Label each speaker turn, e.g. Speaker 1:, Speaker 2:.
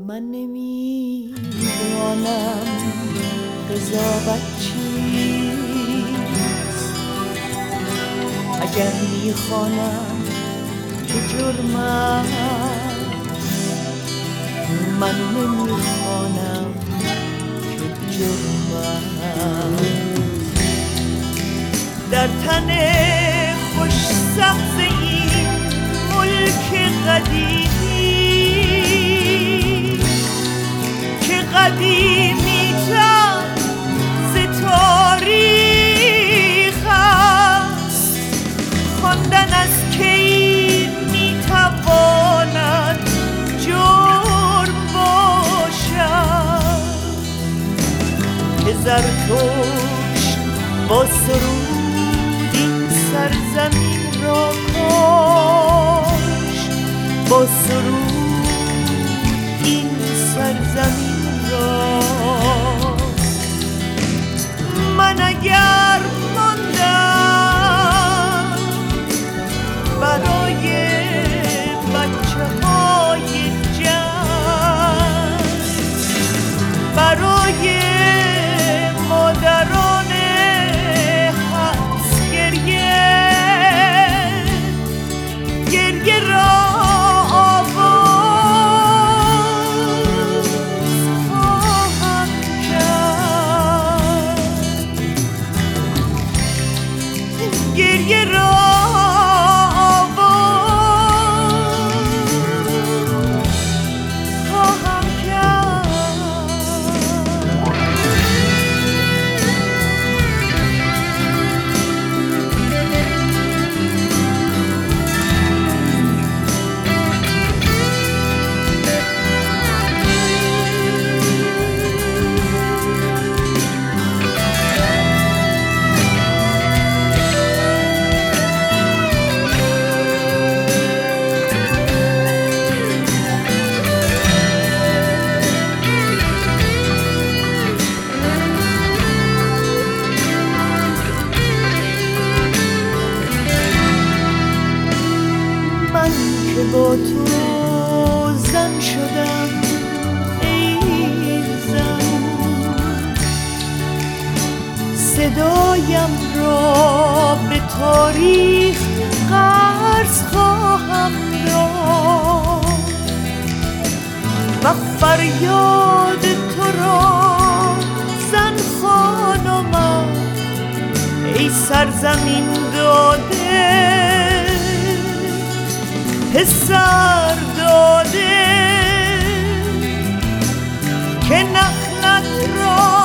Speaker 1: من نمیدانم قضاوت چیست، اگر میخوانم که جرم است، من نمیخوانم که جرم است. در تن خوش سبز این ملک قدیمی که قدیمی تر ز تاریخ است، خواندن از کی میتواند جرم باشد که زرتشت با سرود این سرزمین را کاشت، با سرود این سرزمین را. من اگر ماندم برای بچه های جنگ، برای مادران حبس گریه، گریه را آواز خواهم کرد، گریه را که با تو زن شدم ای زن، صدایم را به تاریخ قرض خواهم داد و فریاد تو را زن خانمم ای سرزمین داده، پسر داده که نخلت را